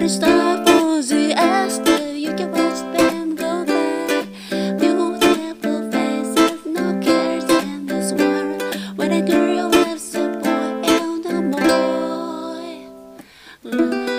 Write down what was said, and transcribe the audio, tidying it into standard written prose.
But it's time for the Esther. You can watch them go by. Beautiful faces, no cares in this world. When a girl loves a boy and a boy.